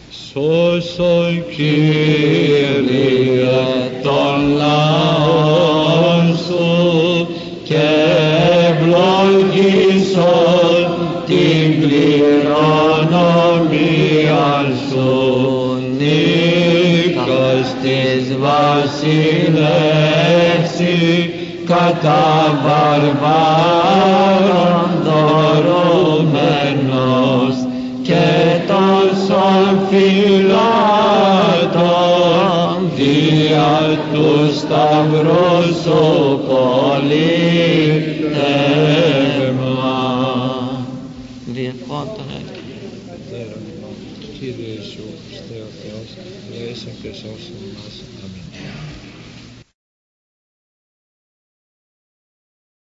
Σώσον Κύριε των λαών σου και ευλογήσον την κληρονομία σου. Νίκος της βασιλεύση κατά βαρβάρων δωρούμενος και των φυλάτων δια του σταυρού σου πολίτευμα. Διευκόντων Κύριε Ιησού Χριστέ ο Θεός, ελέησον και σώσον μας. Αμήν.